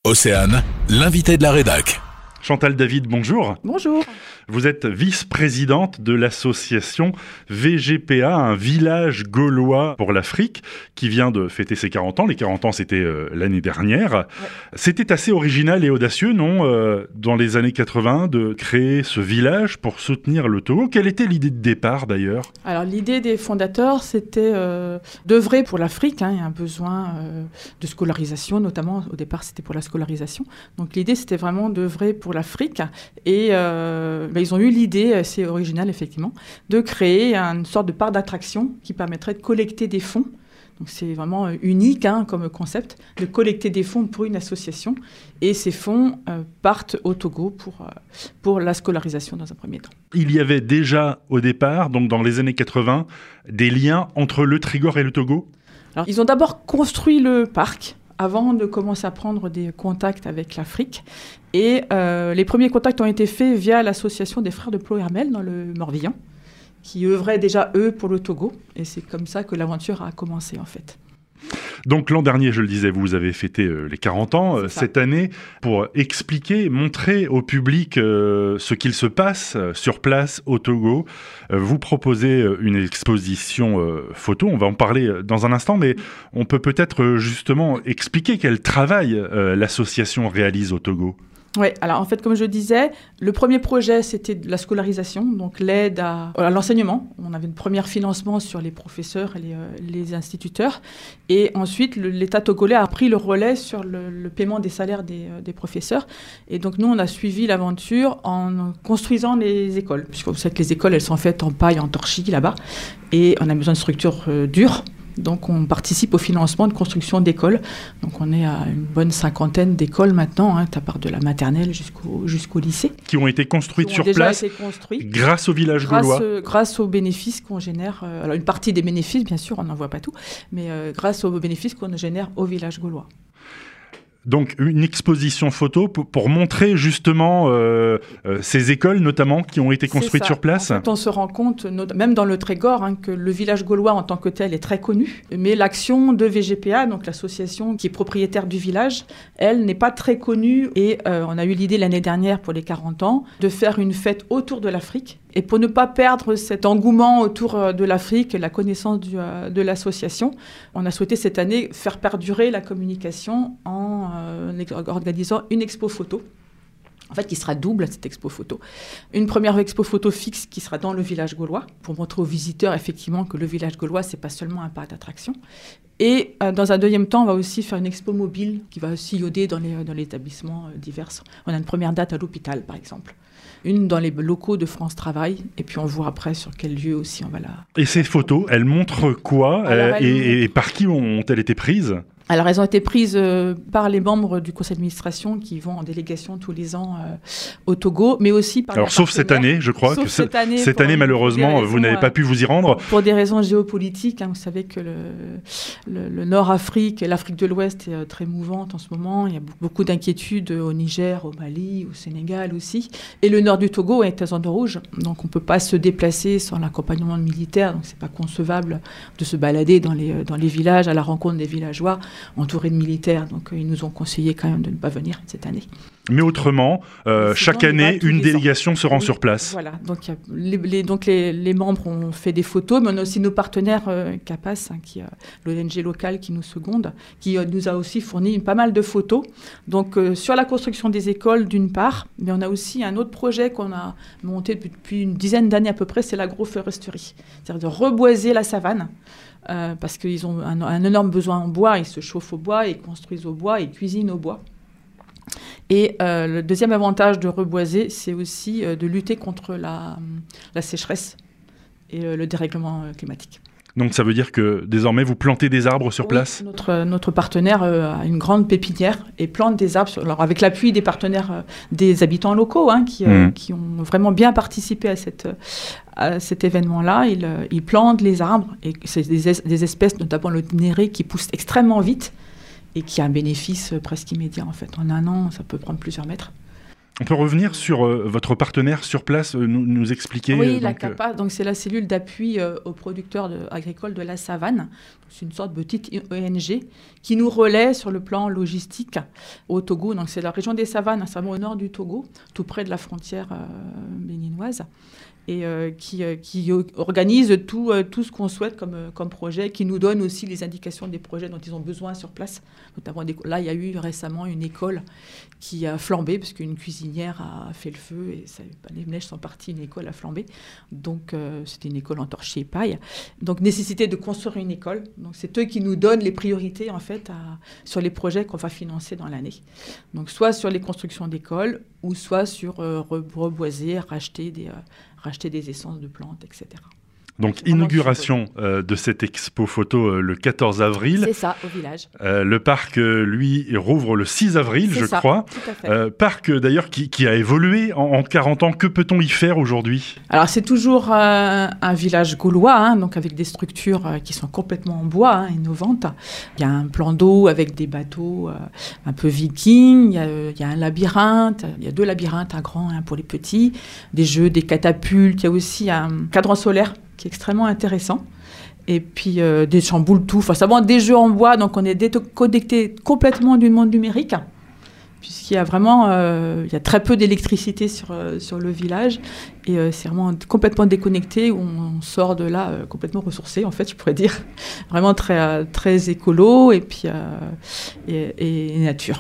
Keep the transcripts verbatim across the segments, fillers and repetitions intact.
Océane, l'invité de la rédac. Chantal David, bonjour. Bonjour. Vous êtes vice-présidente de l'association V G P A, un village gaulois pour l'Afrique, qui vient de fêter ses quarante ans. Les quarante ans, c'était euh, l'année dernière. Ouais. C'était assez original et audacieux, non, euh, dans les années quatre-vingts, de créer ce village pour soutenir le Togo. Quelle était l'idée de départ, d'ailleurs ? Alors, l'idée des fondateurs, c'était euh, d'œuvrer pour l'Afrique. Hein, il y a un besoin euh, de scolarisation, notamment. Au départ, c'était pour la scolarisation. Donc, l'idée, c'était vraiment d'œuvrer pour l'Afrique. Et euh, ben, ils ont eu l'idée, assez originale, effectivement, de créer une sorte de parc d'attraction qui permettrait de collecter des fonds. Donc c'est vraiment unique hein, comme concept, de collecter des fonds pour une association. Et ces fonds euh, partent au Togo pour, euh, pour la scolarisation dans un premier temps. Il y avait déjà au départ, donc dans les années quatre-vingts, des liens entre le Trégor et le Togo ? Alors, ils ont d'abord construit le parc avant de commencer à prendre des contacts avec l'Afrique. Et euh, les premiers contacts ont été faits via l'association des frères de Plohermel dans le Morbihan, qui œuvraient déjà, eux, pour le Togo. Et c'est comme ça que l'aventure a commencé, en fait. Donc l'an dernier, je le disais, vous avez fêté euh, les quarante ans. Euh, cette année, pour expliquer, montrer au public euh, ce qu'il se passe euh, sur place au Togo, euh, vous proposez euh, une exposition euh, photo. On va en parler euh, dans un instant, mais on peut peut-être euh, justement expliquer quel travail euh, l'association réalise au Togo. Oui, alors en fait, comme je disais, le premier projet, c'était de la scolarisation, donc l'aide à, à l'enseignement. On avait un premier financement sur les professeurs et les, euh, les instituteurs. Et ensuite, le, l'État togolais a pris le relais sur le, le paiement des salaires des, euh, des professeurs. Et donc, nous, on a suivi l'aventure en construisant les écoles. Puisque vous savez que les écoles, elles sont faites en paille, en torchis, là-bas. Et on a besoin de structures euh, dures. Donc, on participe au financement de construction d'écoles. Donc, on est à une bonne cinquantaine d'écoles maintenant, hein, à part de la maternelle jusqu'au, jusqu'au lycée. Qui ont été construites qui ont sur déjà place été construites grâce au village grâce, gaulois. euh, grâce aux bénéfices qu'on génère. Euh, alors, une partie des bénéfices, bien sûr, on n'en voit pas tout, mais euh, grâce aux bénéfices qu'on génère au village gaulois. Donc, une exposition photo pour, pour montrer justement euh, euh, ces écoles, notamment, qui ont été construites sur place. En fait, on se rend compte, même dans le Trégor, hein, que le village gaulois en tant que tel est très connu. Mais l'action de V G P A, donc l'association qui est propriétaire du village, elle n'est pas très connue. Et euh, on a eu l'idée l'année dernière, pour les quarante ans, de faire une fête autour de l'Afrique. Et pour ne pas perdre cet engouement autour de l'Afrique et la connaissance du, euh, de l'association, on a souhaité cette année faire perdurer la communication en euh, organisant une expo photo. En fait, qui sera double à cette expo photo. Une première expo photo fixe qui sera dans le village gaulois, pour montrer aux visiteurs effectivement que le village gaulois, c'est pas seulement un parc d'attractions. Et euh, dans un deuxième temps, on va aussi faire une expo mobile qui va sillonner dans les, dans les établissements euh, divers. On a une première date à l'hôpital, par exemple. Une dans les locaux de France Travail, et puis on voit après sur quel lieu aussi on va la... Et ces photos, elles montrent quoi ? Alors, elles... et, et par qui ont-elles été prises ? Alors, elles ont été prises euh, par les membres du conseil d'administration qui vont en délégation tous les ans euh, au Togo, mais aussi par Alors, sauf cette année, je crois. Sauf que cette année, cette année malheureusement, raisons, vous n'avez pas pu vous y rendre. Pour des raisons géopolitiques, hein, vous savez que le, le, le Nord-Afrique et l'Afrique de l'Ouest est euh, très mouvante en ce moment. Il y a beaucoup d'inquiétudes au Niger, au Mali, au Sénégal aussi. Et le nord du Togo est en zone rouge, donc on ne peut pas se déplacer sans l'accompagnement militaire. Donc, ce n'est pas concevable de se balader dans les, dans les villages à la rencontre des villageois entourés de militaires, donc euh, ils nous ont conseillé quand même de ne pas venir cette année. Mais autrement, euh, chaque année, une délégation se rend oui, sur place. Voilà, donc, les, les, donc les, les membres ont fait des photos, mais on a aussi nos partenaires euh, CAPAS, hein, qui, euh, l'O N G locale qui nous seconde, qui euh, nous a aussi fourni pas mal de photos. Donc euh, sur la construction des écoles d'une part, mais on a aussi un autre projet qu'on a monté depuis, depuis une dizaine d'années à peu près, c'est l'agroforesterie, c'est-à-dire de reboiser la savane. Euh, parce qu'ils ont un, un énorme besoin en bois, ils se chauffent au bois, ils construisent au bois, ils cuisinent au bois. Et euh, le deuxième avantage de reboiser, c'est aussi euh, de lutter contre la, la sécheresse et euh, le dérèglement euh, climatique. Donc ça veut dire que désormais vous plantez des arbres sur oui, place ? Notre, notre partenaire euh, a une grande pépinière et plante des arbres, sur, alors avec l'appui des partenaires, euh, des habitants locaux hein, qui, euh, mmh. qui ont vraiment bien participé à, cette, à cet événement-là. Ils, euh, ils plantent les arbres et c'est des, des espèces, notamment le néré, qui poussent extrêmement vite et qui a un bénéfice presque immédiat en fait. En un an, ça peut prendre plusieurs mètres. On peut revenir sur euh, votre partenaire sur place, euh, nous, nous expliquer. Oui, euh, la donc, CAPA, donc c'est la cellule d'appui euh, aux producteurs de, agricoles de la savane. C'est une sorte de petite O N G qui nous relaie sur le plan logistique au Togo. Donc c'est la région des savanes, c'est vraiment au nord du Togo, tout près de la frontière euh, béninoise. Et euh, qui, euh, qui organise tout, euh, tout ce qu'on souhaite comme, euh, comme projet, qui nous donne aussi les indications des projets dont ils ont besoin sur place. Notamment des, là, il y a eu récemment une école qui a flambé, parce qu'une cuisinière a fait le feu, et ça, les neiges sont parties, une école a flambé. Donc, euh, c'était une école en torchis et paille. Donc, nécessité de construire une école. Donc, c'est eux qui nous donnent les priorités, en fait, à, sur les projets qu'on va financer dans l'année. Donc, soit sur les constructions d'écoles, ou soit sur euh, reboiser, racheter des... Euh, racheter des essences de plantes, et cetera. Donc, inauguration euh, de cette expo photo euh, le quatorze avril. C'est ça, au village. Euh, le parc, euh, lui, rouvre le six avril, C'est je ça, crois. tout à fait. Euh, parc, euh, d'ailleurs, qui, qui a évolué en, en quarante ans. Que peut-on y faire aujourd'hui ? Alors, c'est toujours euh, un village gaulois, hein, donc avec des structures euh, qui sont complètement en bois, hein, innovantes. Il y a un plan d'eau avec des bateaux euh, un peu vikings. Il y a, euh, il y a un labyrinthe. Il y a deux labyrinthes, un grand et un pour les petits. Des jeux, des catapultes. Il y a aussi un cadran solaire qui est extrêmement intéressant. Et puis euh, des chamboules tout. Enfin, c'est vraiment des jeux en bois, donc on est déconnecté complètement du monde numérique, puisqu'il y a vraiment euh, il y a très peu d'électricité sur, euh, sur le village. Et euh, c'est vraiment complètement déconnecté, où on sort de là euh, complètement ressourcé, en fait, je pourrais dire. Vraiment très, euh, très écolo et puis euh, et, et nature.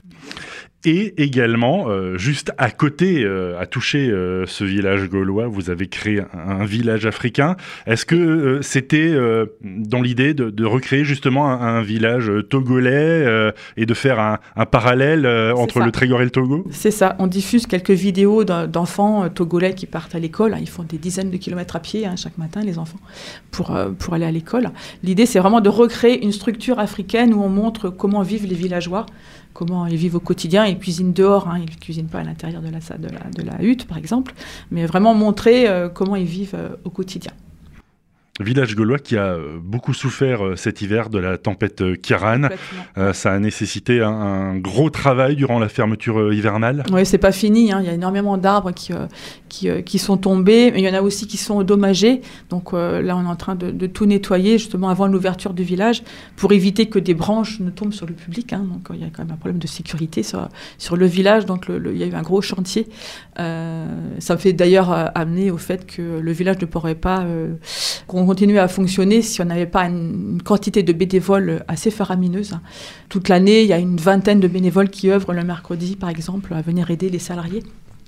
Et également, euh, juste à côté, euh, à toucher euh, ce village gaulois, vous avez créé un, un village africain. Est-ce que euh, c'était euh, dans l'idée de, de recréer justement un, un village togolais euh, et de faire un, un parallèle euh, entre le Trégor et le Togo ? C'est ça. On diffuse quelques vidéos d'enfants togolais qui partent à l'école. Ils font des dizaines de kilomètres à pied hein, chaque matin, les enfants, pour, euh, pour aller à l'école. L'idée, c'est vraiment de recréer une structure africaine où on montre comment vivent les villageois, comment ils vivent au quotidien. Ils cuisinent dehors, hein, ils ne cuisinent pas à l'intérieur de la, de, la, de la hutte, par exemple, mais vraiment montrer euh, comment ils vivent euh, au quotidien. Village gaulois qui a beaucoup souffert euh, cet hiver de la tempête euh, Kiaran. Euh, ça a nécessité un, un gros travail durant la fermeture euh, hivernale. Oui, c'est pas fini. Hein. Il y a énormément d'arbres qui, euh, qui, euh, qui sont tombés, mais il y en a aussi qui sont endommagés. Donc euh, là, on est en train de, de tout nettoyer justement avant l'ouverture du village pour éviter que des branches ne tombent sur le public. Hein. Donc il y a quand même un problème de sécurité sur, sur le village. Donc le, le, il y a eu un gros chantier. Euh, ça me fait d'ailleurs euh, amener au fait que le village ne pourrait pas euh, continuer à fonctionner si on n'avait pas une, une quantité de bénévoles assez faramineuse. Toute l'année, il y a une vingtaine de bénévoles qui œuvrent le mercredi, par exemple, à venir aider les salariés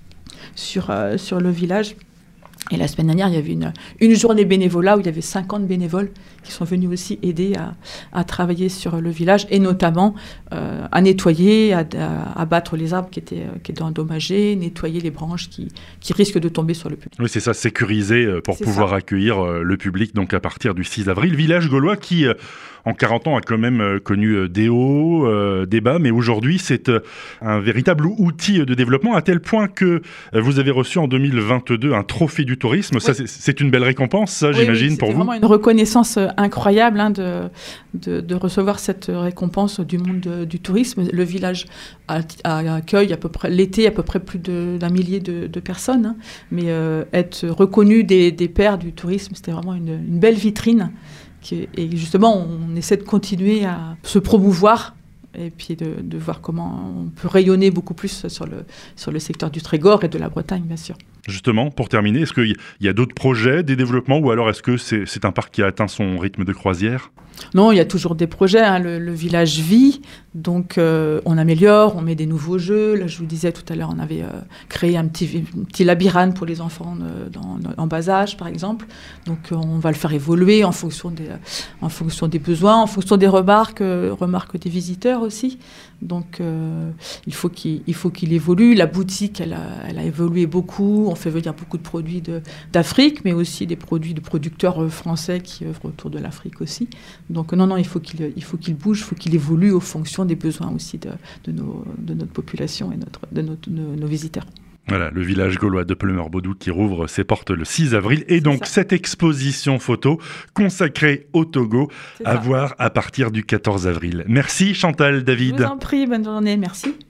sur, euh, sur le village. Et la semaine dernière, il y avait une, une journée bénévolat où il y avait cinquante bénévoles qui sont venus aussi aider à, à travailler sur le village et notamment euh, à nettoyer, à, à, à battre les arbres qui étaient, qui étaient endommagés, nettoyer les branches qui, qui risquent de tomber sur le public. Oui, c'est ça, sécuriser pour pouvoir ça. accueillir le public donc à partir du six avril. Village gaulois qui, en quarante ans, a quand même connu des hauts, euh, des bas, mais aujourd'hui, c'est un véritable outil de développement à tel point que vous avez reçu en deux mille vingt-deux un trophée du tourisme. Oui. Ça, c'est, c'est une belle récupéence, ça, oui, j'imagine, oui, pour vous. C'est vraiment une reconnaissance incroyable hein, de, de, de recevoir cette récompense du monde de, du tourisme. Le village a, a, accueille à peu près, l'été à peu près plus de, d'un millier de, de personnes. Hein, mais euh, être reconnu des, des pairs du tourisme, c'était vraiment une, une belle vitrine. Qui, et justement, on essaie de continuer à se promouvoir et puis de, de voir comment on peut rayonner beaucoup plus sur le, sur le secteur du Trégor et de la Bretagne, bien sûr. Justement, pour terminer, est-ce qu'il y a d'autres projets, des développements, ou alors est-ce que c'est, c'est un parc qui a atteint son rythme de croisière ? Non, il y a toujours des projets. Hein. Le, le village vit, donc euh, on améliore, on met des nouveaux jeux. Là, je vous disais tout à l'heure, on avait euh, créé un petit, un petit labyrinthe pour les enfants de, dans, en bas âge, par exemple. Donc, euh, on va le faire évoluer en fonction des, euh, en fonction des besoins, en fonction des remarques, euh, remarques des visiteurs aussi. Donc, euh, il faut qu'il, il faut qu'il évolue. La boutique, elle a, elle a évolué beaucoup. On fait venir beaucoup de produits de, d'Afrique, mais aussi des produits de producteurs euh, français qui œuvrent autour de l'Afrique aussi. Donc non, non, il faut qu'il, il faut qu'il bouge, il faut qu'il évolue au fonction des besoins aussi de, de, nos, de notre population et notre, de notre, nos, nos visiteurs. Voilà, le village gaulois de Pleumeur-Baudou qui rouvre ses portes le six avril. Et donc, cette exposition photo consacrée au Togo à voir à partir du quatorze avril. Merci Chantal David. Je vous en prie, bonne journée, merci.